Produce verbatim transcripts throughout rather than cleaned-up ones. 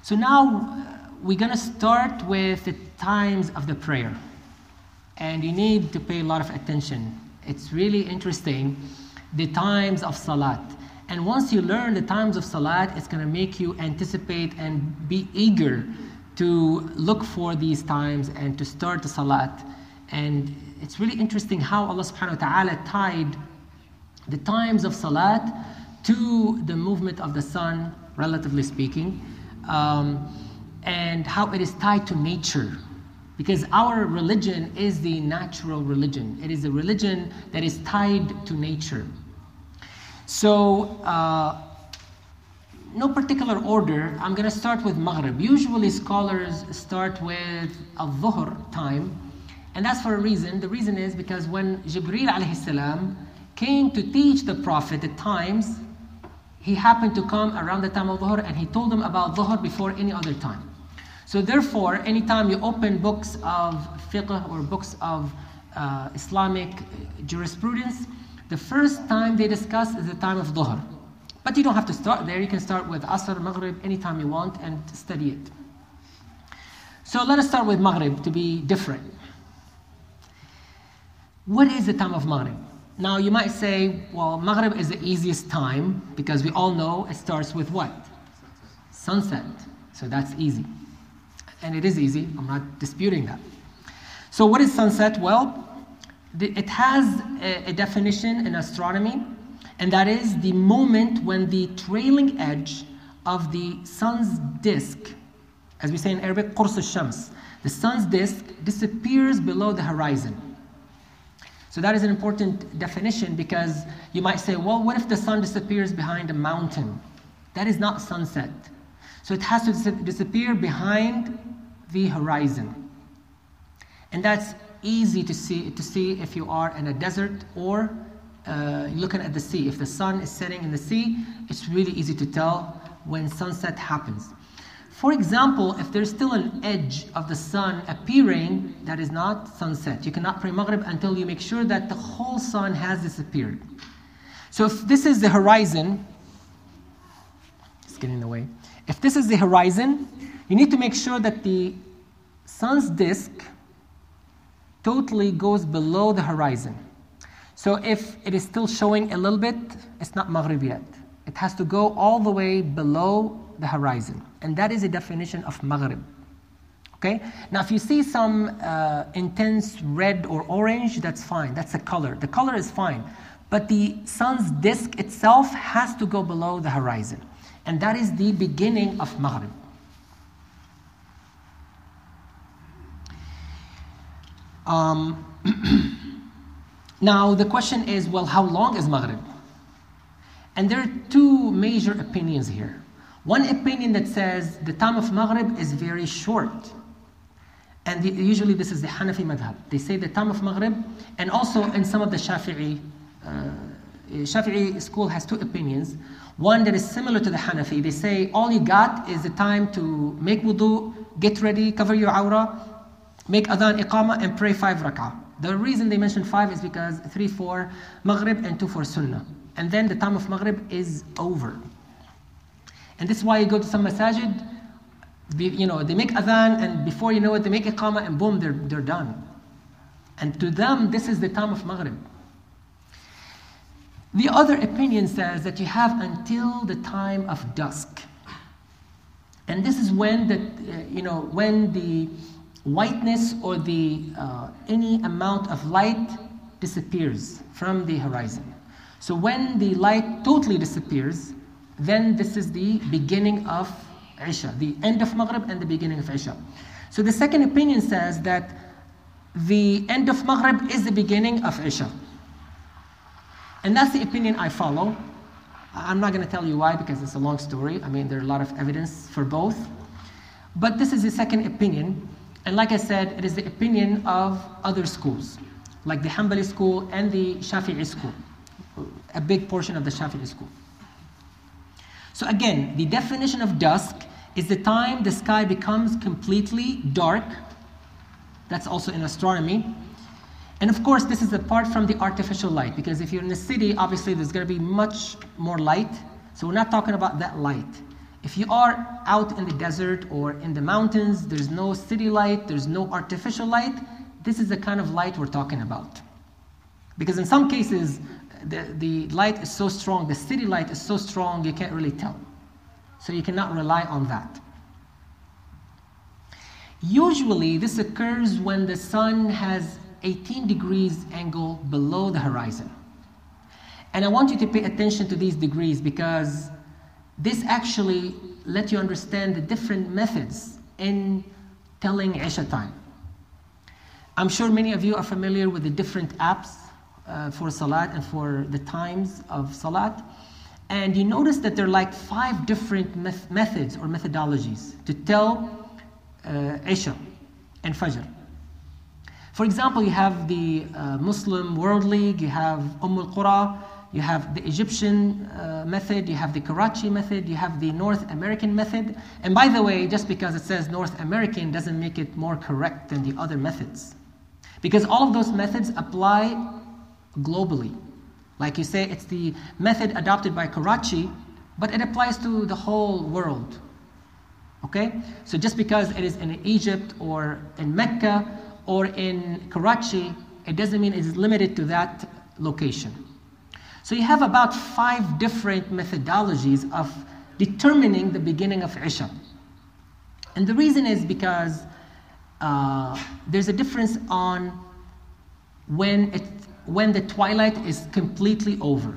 So now we're going to start with the times of the prayer. And you need to pay a lot of attention. It's really interesting, the times of salat. And once you learn the times of salat, it's going to make you anticipate and be eager to look for these times and to start the salat. And it's really interesting how Allah subhanahu wa ta'ala tied the times of salat to the movement of the sun, relatively speaking, um, and how it is tied to nature. Because our religion is the natural religion. It is a religion that is tied to nature. So, uh, no particular order. I'm going to start with Maghrib. Usually scholars start with al-Dhuhr time. And that's for a reason. The reason is because when Jibreel alayhi salam came to teach the Prophet the times, he happened to come around the time of Dhuhr and he told him about Dhuhr before any other time. So therefore, anytime you open books of fiqh or books of uh, Islamic jurisprudence, the first time they discuss is the time of Dhuhr. But you don't have to start there. You can start with Asr, Maghrib, anytime you want and study it. So let us start with Maghrib to be different. What is the time of Maghrib? Now you might say, well, Maghrib is the easiest time because we all know it starts with what? Sunset. So that's easy. And it is easy, I'm not disputing that. So what is sunset? Well, it has a, a definition in astronomy, and that is the moment when the trailing edge of the sun's disk, as we say in Arabic, qurs al-shams, the sun's disk disappears below the horizon. So that is an important definition because you might say, well, what if the sun disappears behind a mountain? That is not sunset. So it has to dis- disappear behind the horizon. And that's easy to see to see if you are in a desert or uh, looking at the sea. If the sun is setting in the sea, it's really easy to tell when sunset happens. For example, if there's still an edge of the sun appearing, that is not sunset. You cannot pray Maghrib until you make sure that the whole sun has disappeared. So if this is the horizon, it's getting in the way. If this is the horizon, you need to make sure that the sun's disk totally goes below the horizon. So if it is still showing a little bit, it's not Maghrib yet. It has to go all the way below the horizon. And that is a definition of Maghrib. Okay? Now if you see some uh, intense red or orange, that's fine. That's a color. The color is fine. But the sun's disk itself has to go below the horizon. And that is the beginning of Maghrib. Um, now the question is, well, how long is Maghrib? And there are two major opinions here. One opinion that says the time of Maghrib is very short. And the, usually this is the Hanafi madhab. They say the time of Maghrib, and also in some of the Shafi'i, uh, Shafi'i school has two opinions. One that is similar to the Hanafi. They say all you got is the time to make wudu, get ready, cover your awrah, make adhan, iqamah, and pray five rak'ah. The reason they mention five is because three for Maghrib and two for Sunnah. And then the time of Maghrib is over. And this is why you go to some masajid, you know, they make adhan, and before you know it, they make iqamah, and boom, they're, they're done. And to them, this is the time of Maghrib. The other opinion says that you have until the time of dusk. And this is when the, uh, you know, when the whiteness or the uh, any amount of light disappears from the horizon. So when the light totally disappears, then this is the beginning of Isha, the end of Maghrib and the beginning of Isha. So the second opinion says that the end of Maghrib is the beginning of Isha. And that's the opinion I follow. I'm not going to tell you why because it's a long story. I mean, there are a lot of evidence for both. But this is the second opinion. And like I said, it is the opinion of other schools, like the Hanbali school and the Shafi'i school, a big portion of the Shafi'i school. So again, the definition of dusk is the time the sky becomes completely dark. That's also in astronomy. And of course, this is apart from the artificial light, because if you're in the city, obviously there's going to be much more light. So we're not talking about that light. If you are out in the desert or in the mountains, there's no city light, there's no artificial light, this is the kind of light we're talking about. Because in some cases, the, the light is so strong, the city light is so strong, you can't really tell. So you cannot rely on that. Usually, this occurs when the sun has eighteen degrees angle below the horizon. And I want you to pay attention to these degrees because this actually lets you understand the different methods in telling Isha time. I'm sure many of you are familiar with the different apps uh, for Salat and for the times of Salat. And you notice that there are like five different met- methods or methodologies to tell uh, Isha and Fajr. For example, you have the uh, Muslim World League, you have Umm al-Qura, you have the Egyptian uh, method, you have the Karachi method, you have the North American method. And by the way, just because it says North American doesn't make it more correct than the other methods. Because all of those methods apply globally. Like you say, it's the method adopted by Karachi, but it applies to the whole world. Okay? So just because it is in Egypt or in Mecca or in Karachi, it doesn't mean it's limited to that location. So you have about five different methodologies of determining the beginning of Isha. And the reason is because uh, there's a difference on when, it, when the twilight is completely over.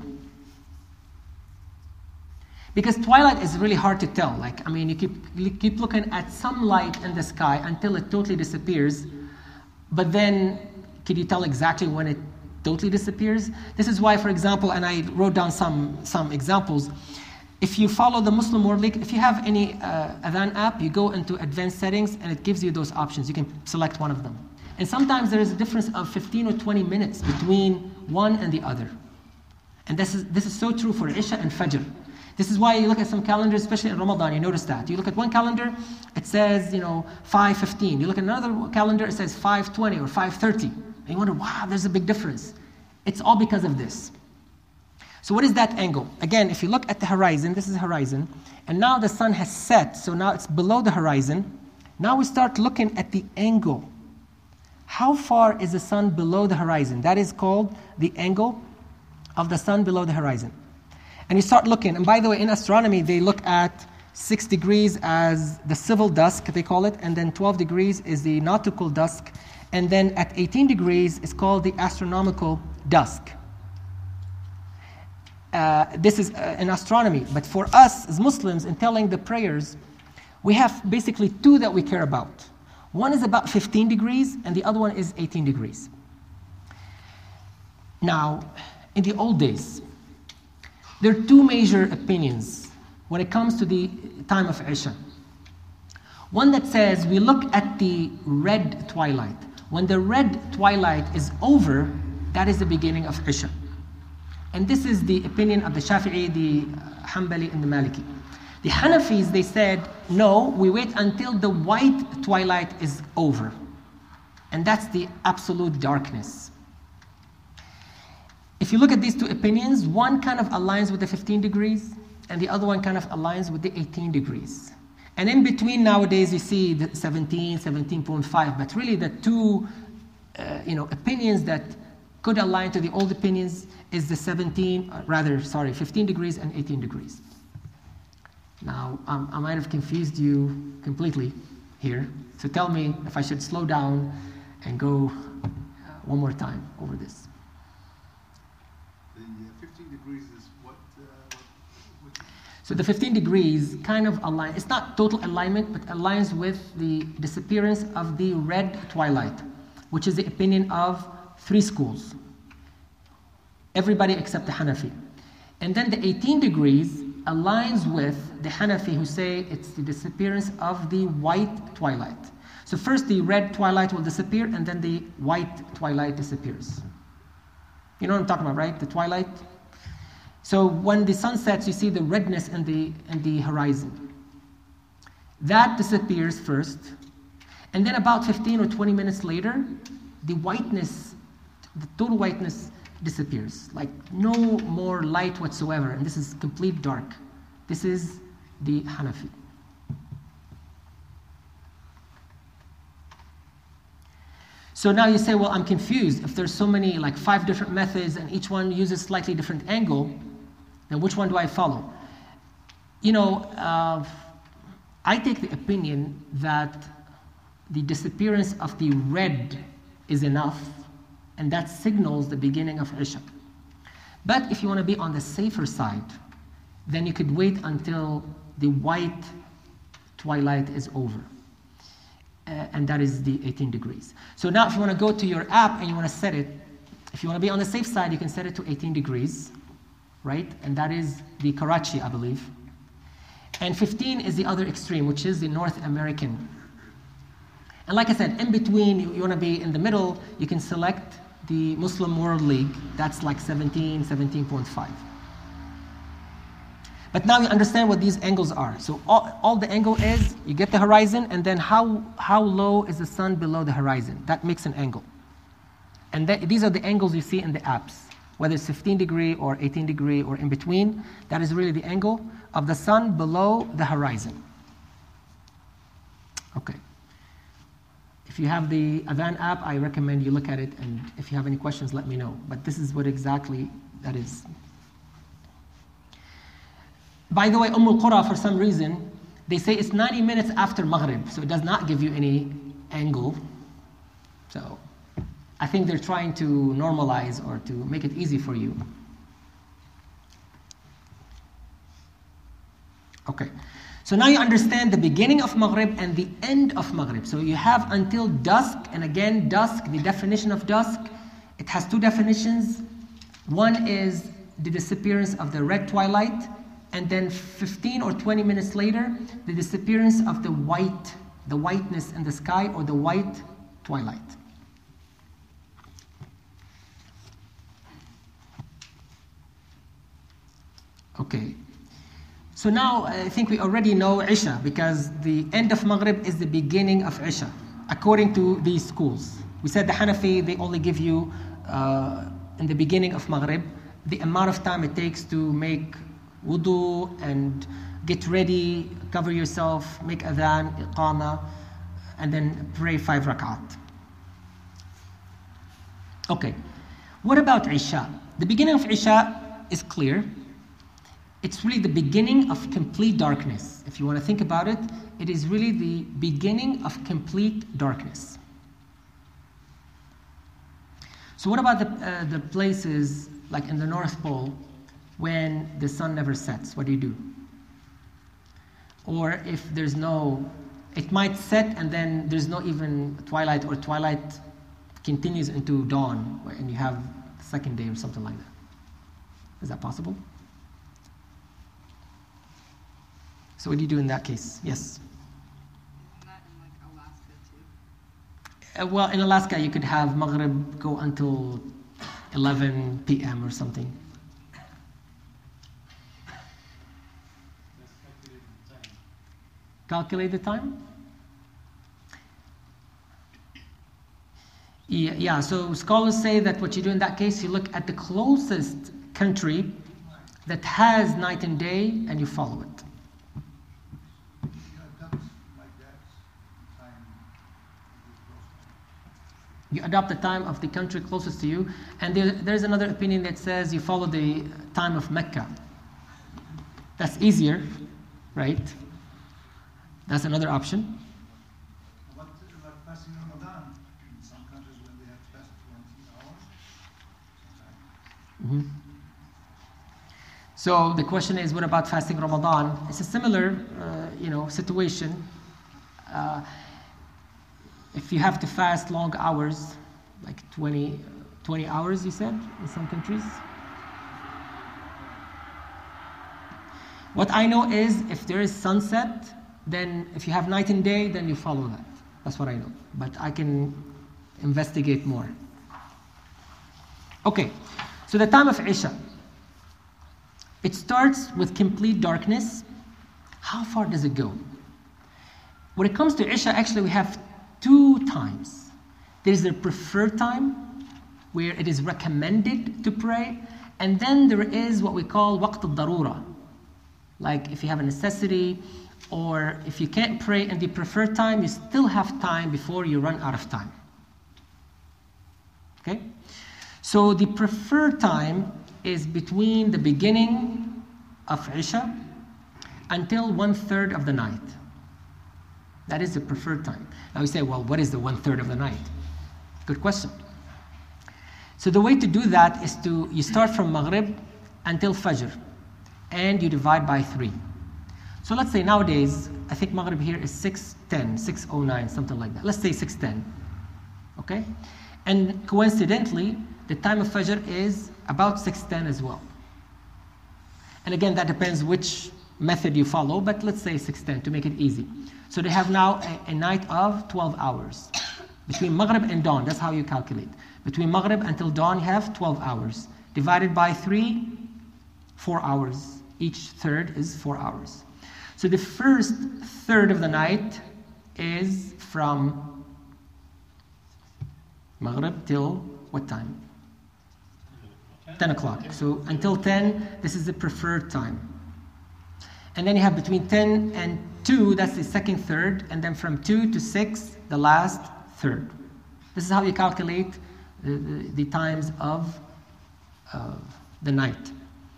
Because twilight is really hard to tell. Like, I mean, you keep, you keep looking at some light in the sky until it totally disappears. But then, can you tell exactly when it totally disappears? This is why, for example, and I wrote down some, some examples. If you follow the Muslim World League, if you have any uh, Adhan app, you go into advanced settings and it gives you those options. You can select one of them. And sometimes there is a difference of fifteen or twenty minutes between one and the other. And this is, this is so true for Isha and Fajr. This is why you look at some calendars, especially in Ramadan, you notice that. You look at one calendar, it says, you know, five fifteen. You look at another calendar, it says five twenty or five thirty. And you wonder, wow, there's a big difference. It's all because of this. So what is that angle? Again, if you look at the horizon, this is the horizon, and now the sun has set, so now it's below the horizon. Now we start looking at the angle. How far is the sun below the horizon? That is called the angle of the sun below the horizon. And you start looking, and by the way, in astronomy, they look at six degrees as the civil dusk, they call it, and then twelve degrees is the nautical dusk, and then at eighteen degrees is called the astronomical dusk. Uh, this is uh, in astronomy, but for us as Muslims, in telling the prayers, we have basically two that we care about. One is about fifteen degrees, and the other one is eighteen degrees. Now, in the old days, there are two major opinions when it comes to the time of Isha. One that says we look at the red twilight. When the red twilight is over, that is the beginning of Isha. And this is the opinion of the Shafi'i, the Hanbali, and the Maliki. The Hanafis, they said, no, we wait until the white twilight is over. And that's the absolute darkness. If you look at these two opinions, one kind of aligns with the fifteen degrees, and the other one kind of aligns with the eighteen degrees. And in between nowadays, you see the seventeen, seventeen point five, but really the two uh, you know, opinions that could align to the old opinions is the seventeen, uh, rather, sorry, fifteen degrees and eighteen degrees. Now, um, I might have confused you completely here, so tell me if I should slow down and go uh, one more time over this. The uh, fifteen degrees is what, uh, what, what? So the fifteen degrees kind of align. It's not total alignment, but aligns with the disappearance of the red twilight, which is the opinion of three schools. Everybody except the Hanafi. And then the eighteen degrees aligns with the Hanafi who say it's the disappearance of the white twilight. So first the red twilight will disappear, and then the white twilight disappears. You know what I'm talking about, right? The twilight. So when the sun sets, you see the redness in the, in the horizon. That disappears first. And then about fifteen or twenty minutes later, the whiteness, the total whiteness disappears. Like no more light whatsoever. And this is complete dark. This is the Hanafi. So now you say, well, I'm confused. If there's so many, like five different methods and each one uses slightly different angle, then which one do I follow? You know, uh, I take the opinion that the disappearance of the red is enough, and that signals the beginning of Isha. But if you want to be on the safer side, then you could wait until the white twilight is over. Uh, and that is the eighteen degrees. So now if you want to go to your app and you want to set it, if you want to be on the safe side, you can set it to eighteen degrees, right? And that is the Karachi, I believe. And fifteen is the other extreme, which is the North American. And like I said, in between, you, you want to be in the middle, you can select the Muslim World League. That's like seventeen, seventeen point five. But now you understand what these angles are. So all, all the angle is, you get the horizon, and then how, how low is the sun below the horizon? That makes an angle. And that, these are the angles you see in the apps. Whether it's fifteen degree or eighteen degree or in between, that is really the angle of the sun below the horizon. Okay. If you have the Adhan app, I recommend you look at it, and if you have any questions, let me know. But this is what exactly that is. By the way, Umm al-Qura, for some reason, they say it's ninety minutes after Maghrib, so it does not give you any angle. So I think they're trying to normalize or to make it easy for you. Okay. So now you understand the beginning of Maghrib and the end of Maghrib. So you have until dusk, and again, dusk, the definition of dusk, it has two definitions. One is the disappearance of the red twilight, and then fifteen or twenty minutes later, the disappearance of the white, the whiteness in the sky, or the white twilight. Okay. So now I think we already know Isha, because the end of Maghrib is the beginning of Isha, according to these schools. We said the Hanafi, they only give you, uh, in the beginning of Maghrib, the amount of time it takes to make wudu and get ready, cover yourself, make adhan, iqama, and then pray five rak'at. Okay. What about Isha? The beginning of Isha is clear. It's really the beginning of complete darkness. If you want to think about it, it is really the beginning of complete darkness. So what about the, uh, the places like in the North Pole when the sun never sets? What do you do? Or if there's no, it might set and then there's no even twilight, or twilight continues into dawn and you have the second day or something like that. Is that possible? So what do you do in that case? Yes? Isn't that in like Alaska too? Uh, well, in Alaska you could have Maghrib go until eleven p m or something. Calculate the time? Yeah, yeah, so scholars say that what you do in that case, you look at the closest country that has night and day and you follow it. You adopt the time of the country closest to you, and there, there's another opinion that says you follow the time of Mecca. That's easier, right? That's another option. What about fasting Ramadan? In some countries when they have fast twenty hours? Mm-hmm. So the question is, what about fasting Ramadan? It's a similar, uh, you know, situation. Uh, if you have to fast long hours, like twenty, twenty hours, you said, in some countries. What I know is, if there is sunset, then if you have night and day, then you follow that. That's what I know. But I can investigate more. Okay, so the time of Isha. It starts with complete darkness. How far does it go? When it comes to Isha, actually we have two times. There's the preferred time, where it is recommended to pray, and then there is what we call waqt al-darura, Like if you have a necessity, or if you can't pray in the preferred time, you still have time before you run out of time. Okay? So the preferred time is between the beginning of Isha until one third of the night. That is the preferred time. Now you say, well, what is the one third of the night? Good question. So the way to do that is to, you start from Maghrib until Fajr, and you divide by three. So let's say nowadays, I think Maghrib here is six ten, six oh nine, something like that. Let's say six ten, okay? And coincidentally, the time of Fajr is about six ten as well. And again, that depends which method you follow, but let's say six ten to make it easy. So they have now a, a night of twelve hours. Between Maghrib and dawn, that's how you calculate. Between Maghrib until dawn, you have twelve hours. Divided by three, four hours. Each third is four hours. So the first third of the night is from Maghrib till what time? ten o'clock. So until ten, this is the preferred time. And then you have between ten and two, that's the second third, and then from two to six, the last third. This is how you calculate the, the, the times of uh, the night.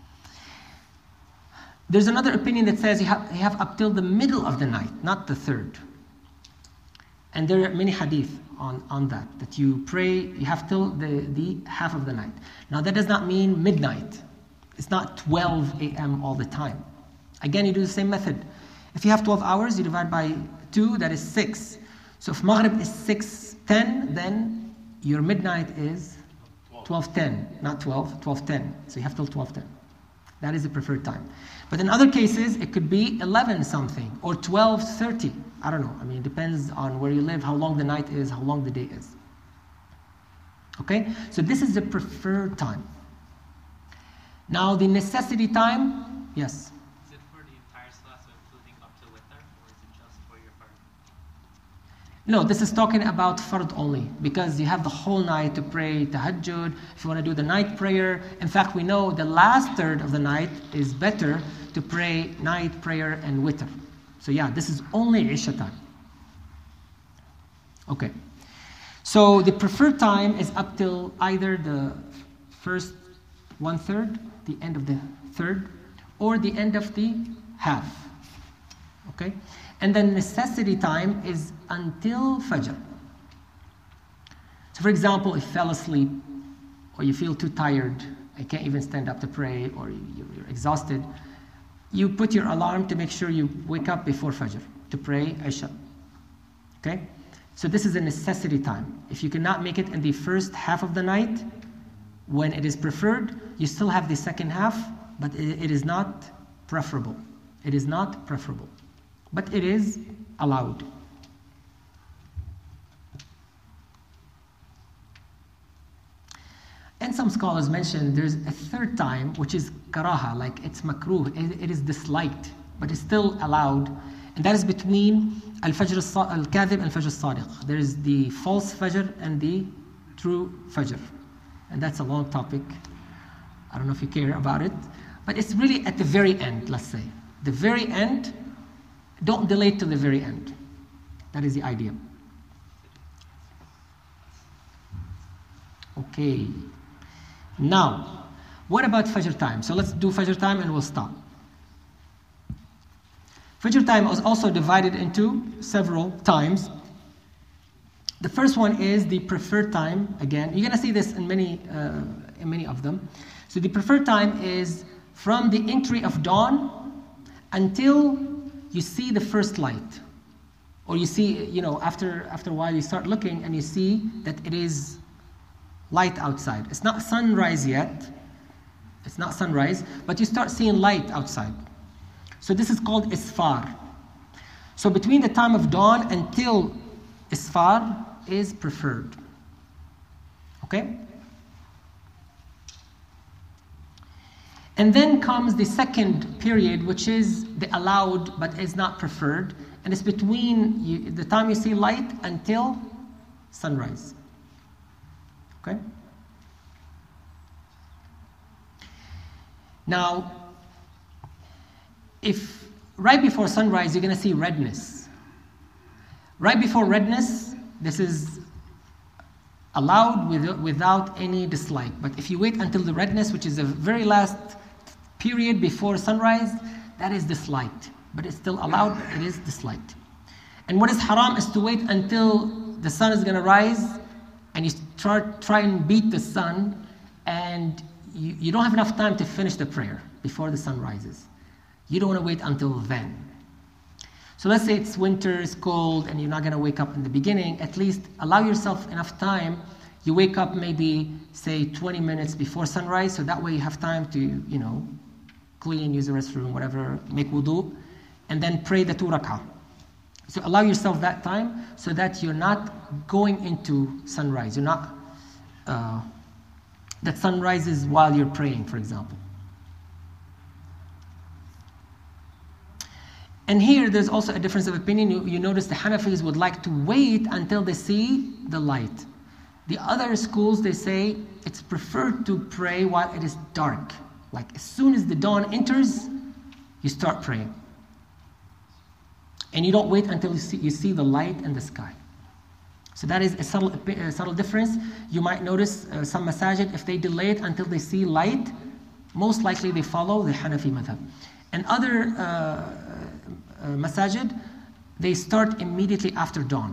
There's another opinion that says you have, you have up till the middle of the night, not the third. And there are many hadith on, on that, that you pray, you have till the, the half of the night. Now that does not mean midnight. It's not twelve a.m. all the time. Again, you do the same method. If you have twelve hours, you divide by two, that is six. So if Maghrib is six ten, then your midnight is twelve ten, not twelve, twelve ten. So you have till twelve ten. That is the preferred time. But in other cases, it could be eleven something or twelve thirty. I don't know. I mean, it depends on where you live, how long the night is, how long the day is. Okay? So this is the preferred time. Now the necessity time, yes? Is it for the entire salah, so including up to witr, or is it just for your fard? No, this is talking about fard only, because you have the whole night to pray tahajjud, if you want to do the night prayer. In fact, we know the last third of the night is better to pray night prayer and witr. So yeah, this is only Isha time. Okay. So the preferred time is up till either the first one third, the end of the third, or the end of the half. Okay? And then necessity time is until Fajr. So for example, if you fell asleep, or you feel too tired, you can't even stand up to pray, or you're exhausted, you put your alarm to make sure you wake up before Fajr to pray Isha. Okay? So this is a necessity time. If you cannot make it in the first half of the night, when it is preferred, you still have the second half, but it, it is not preferable. It is not preferable. But it is allowed. And some scholars mention there's a third time, which is karaha, like it's makruh, it, it is disliked, but it's still allowed. And that is between al-fajr al-kadhib and fajr al-sadiq. There is the false fajr and the true fajr. And that's a long topic. I don't know if you care about it. But it's really at the very end, let's say. The very end, don't delay to the very end. That is the idea. Okay. Now, what about Fajr time? So let's do Fajr time and we'll stop. Fajr time is also divided into several times. The first one is the preferred time. Again, you're going to see this in many, uh, in many of them. So the preferred time is from the entry of dawn until you see the first light. Or you see, you know, after, after a while you start looking and you see that it is light outside. It's not sunrise yet. It's not sunrise, but you start seeing light outside. So this is called isfar. So between the time of dawn until isfar is preferred. Okay? And then comes the second period, which is the allowed but is not preferred. And it's between you, the time you see light until sunrise. Okay? Now, if right before sunrise you're going to see redness. Right before redness, this is allowed with, without any dislike. But if you wait until the redness, which is the very last period before sunrise, that is disliked. But it's still allowed, it is disliked. And what is haram is to wait until the sun is going to rise and you try, try and beat the sun, and you, you don't have enough time to finish the prayer before the sun rises. You don't want to wait until then. So let's say it's winter, it's cold, and you're not going to wake up in the beginning. At least allow yourself enough time. You wake up maybe, say, twenty minutes before sunrise, so that way you have time to, you know, clean, use the restroom, whatever, make wudu, and then pray the two rak'ah. So allow yourself that time so that you're not going into sunrise. You're not, uh, that sun rises while you're praying, for example. And here, there's also a difference of opinion. You, you notice the Hanafis would like to wait until they see the light. The other schools, they say it's preferred to pray while it is dark. Like as soon as the dawn enters, you start praying. And you don't wait until you see, you see the light in the sky. So that is a subtle, a subtle difference. You might notice uh, some masajid, if they delay it until they see light, most likely they follow the Hanafi madhab. And other uh, uh, masajid, they start immediately after dawn.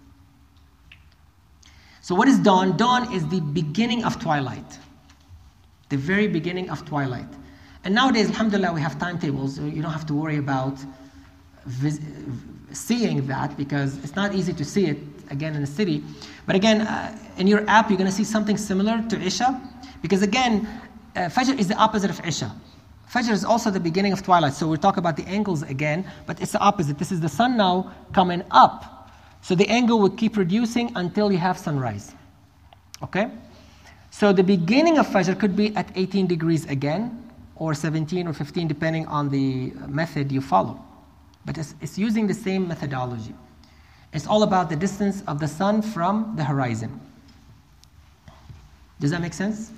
So what is dawn? Dawn is the beginning of twilight. The very beginning of twilight. And nowadays, alhamdulillah, we have timetables, so you don't have to worry about vis- seeing that, because it's not easy to see it again in the city. But again, uh, in your app, you're going to see something similar to Isha, because again, uh, Fajr is the opposite of Isha. Fajr is also the beginning of twilight, so we'll talk about the angles again, but it's the opposite. This is the sun now coming up, so the angle will keep reducing until you have sunrise. Okay? So the beginning of Fajr could be at eighteen degrees again, or seventeen or fifteen, depending on the method you follow. But it's, it's using the same methodology. It's all about the distance of the sun from the horizon. Does that make sense?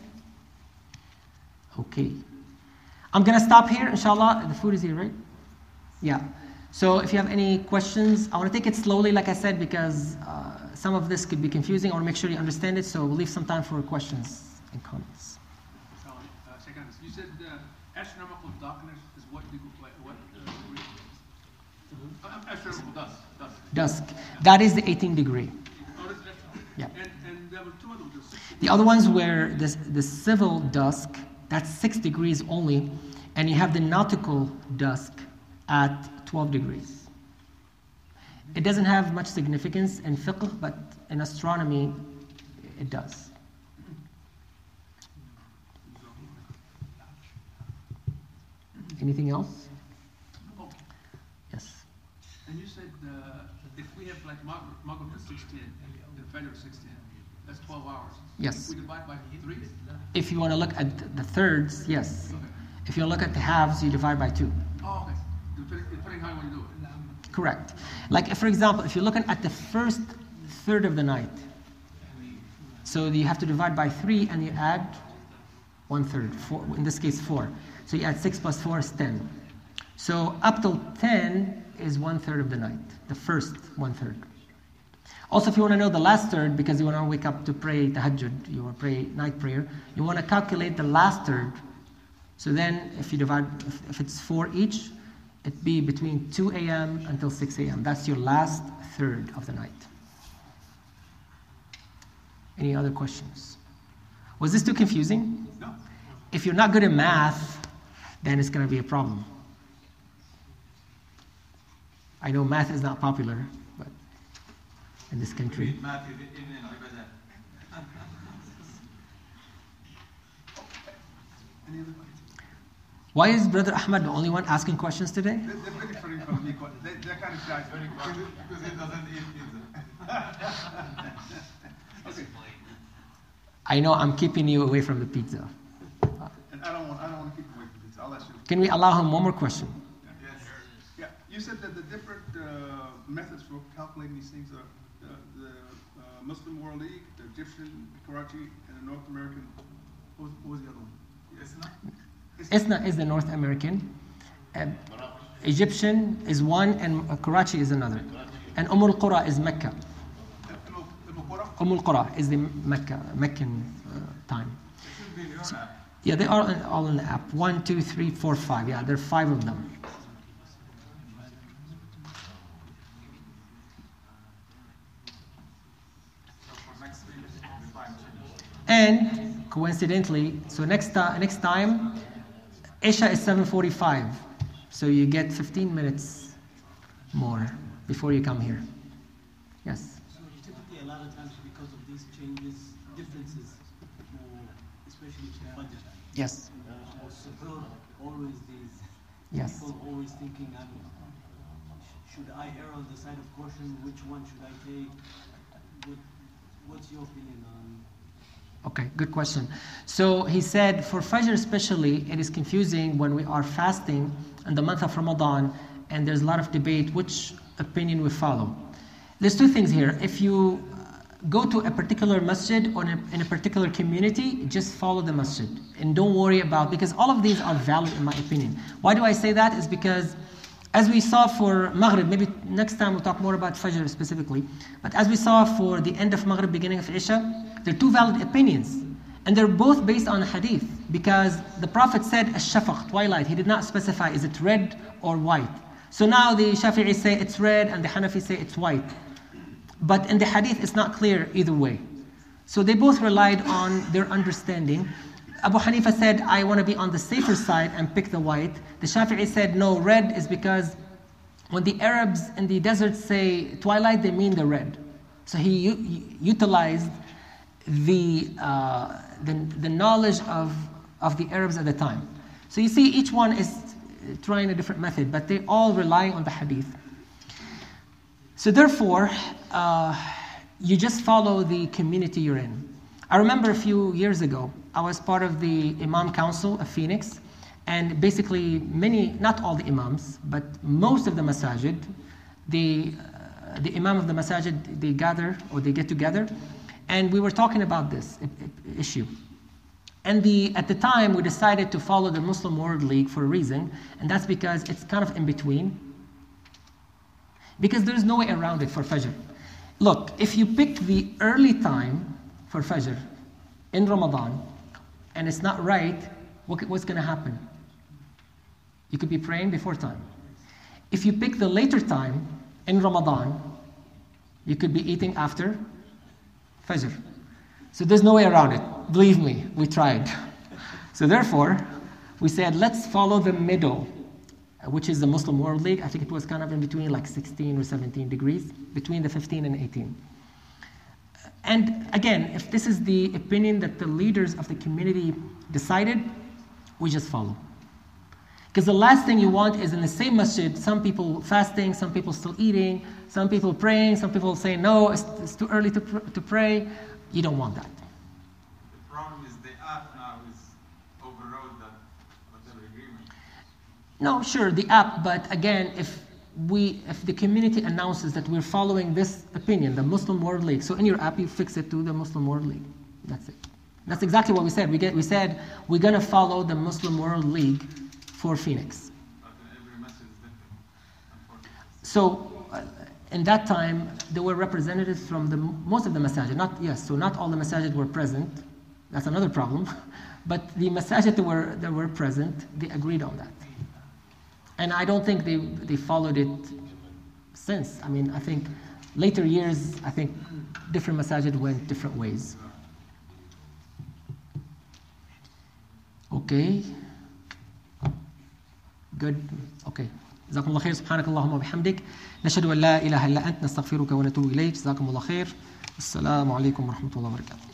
Okay. I'm going to stop here, inshallah. The food is here, right? Yeah. So if you have any questions, I want to take it slowly, like I said, because uh, some of this could be confusing. I want to make sure you understand it, so we'll leave some time for questions and comments. Uh, second, you said uh, astronomical darkness is what the what, what uh, degree? Uh, astronomical dusk. Dusk. Dusk. That is the eighteen degree. Oh, that's astronomical. Yeah. And and there were two other ones. six The other ones were the, the civil dusk, that's six degrees only, and you have the nautical dusk at twelve degrees. It doesn't have much significance in fiqh, but in astronomy, it does. Anything else? Oh, Yes. and you said uh, if we have like Maghrib Maghrib is sixteen and Fajr is sixteen, that's twelve hours. Yes. We divide by three. If you want to look at the thirds, yes. Okay. If you look at the halves, you divide by two. Oh, okay. Depending, depending how you want to do it. Correct. Like, if, for example, if you're looking at the first third of the night, so you have to divide by three and you add one third, four, in this case four. So you add six plus four is ten. So up till ten is one third of the night, the first one third. Also, if you want to know the last third, because you want to wake up to pray tahajjud, you want to pray night prayer, you want to calculate the last third. So then, if you divide, if, if it's four each, it'd be between two a.m. until six a.m. That's your last third of the night. Any other questions? Was this too confusing? No. If you're not good at math, then it's going to be a problem. I know math is not popular, but in this country. Math is in an ibadah. Any other questions? Why is Brother Ahmad the only one asking questions today? They're, they're very funny from me. They, they're kind of shy. Very Because because it doesn't eat pizza. Okay. I know I'm keeping you away from the pizza. And I don't want I don't want to keep away from this. I'll ask you. Can we allow him one more question? Yes. Yeah, you said that the different uh, methods for calculating these things are the, the uh, Muslim World League, the Egyptian, Karachi, and the North American. What was, what was the other one? It's not. Isna is the North American, Uh, Egyptian is one and uh, Karachi is another. And Umm al-Qura is Mecca. Umm al-Qura is the Mecca, Meccan uh, time. So, yeah, they are all in the app. One, two, three, four, five. Yeah, there are five of them. And coincidentally, so next, uh, next time, Isha is seven forty-five. So you get fifteen minutes more before you come here. Yes? So typically a lot of times because of these changes, differences, for, especially for Fajr. Yes. Uh, or Suhoor, always these Yes. people always thinking, um, sh- should I err on the side of caution? Which one should I take? What, what's your opinion on? Okay, good question. So he said for Fajr especially, it is confusing when we are fasting in the month of Ramadan and there's a lot of debate which opinion we follow. There's two things here. If you go to a particular masjid or in a, in a particular community, just follow the masjid and don't worry about, because all of these are valid in my opinion. Why do I say that? Is because as we saw for Maghrib, maybe next time we'll talk more about Fajr specifically, but as we saw for the end of Maghrib, beginning of Isha, there are two valid opinions. And they're both based on hadith, because the Prophet said ash-shafaq, twilight. He did not specify is it red or white. So now the Shafi'i say it's red and the Hanafi say it's white. But in the hadith it's not clear either way. So they both relied on their understanding. Abu Hanifa said, I want to be on the safer side and pick the white. The Shafi'i said, no, red is because when the Arabs in the desert say twilight, they mean the red. So he u- utilized the, uh, the, the knowledge of, of the Arabs at the time. So you see, each one is trying a different method, but they all rely on the hadith. So therefore, uh, you just follow the community you're in. I remember a few years ago, I was part of the Imam Council of Phoenix, and basically many, not all the Imams, but most of the masajid, the, uh, the Imam of the masajid, they gather or they get together, and we were talking about this issue. And the, at the time, we decided to follow the Muslim World League for a reason, and that's because it's kind of in between. Because there's no way around it for Fajr. Look, if you pick the early time for Fajr in Ramadan, and it's not right, what, what's going to happen? You could be praying before time. If you pick the later time in Ramadan, you could be eating after Fajr. So there's no way around it. Believe me, we tried. So therefore, we said, let's follow the middle, which is the Muslim World League. I think it was kind of in between like sixteen or seventeen degrees, between the fifteen and eighteen. And again, if this is the opinion that the leaders of the community decided, we just follow. Because the last thing you want is in the same masjid, some people fasting, some people still eating, some people praying, some people saying, no, it's, it's too early to, pr- to pray. You don't want that. The problem is the app now is overrode that whatever agreement. No, sure, the app, but again, if we, if the community announces that we're following this opinion, the Muslim World League, so in your app you fix it to the Muslim World League. That's it. That's exactly what we said. We get, we said we're going to follow the Muslim World League for Phoenix. But every message is different, unfortunately. So uh, in that time, there were representatives from the most of the masajid. Not yes, so not all the masajid were present. That's another problem. But the masajid that were that were present, they agreed on that. And I don't think they they followed it since. I mean, I think later years, I think different masajid went different ways. Okay. Good. Okay. جزاكم الله خير. سبحانك اللهم وبحمدك نشهد أن لا إله إلا أنت نستغفرك ونتوب إليك. جزاكم الله خير. السلام عليكم ورحمة الله وبركاته.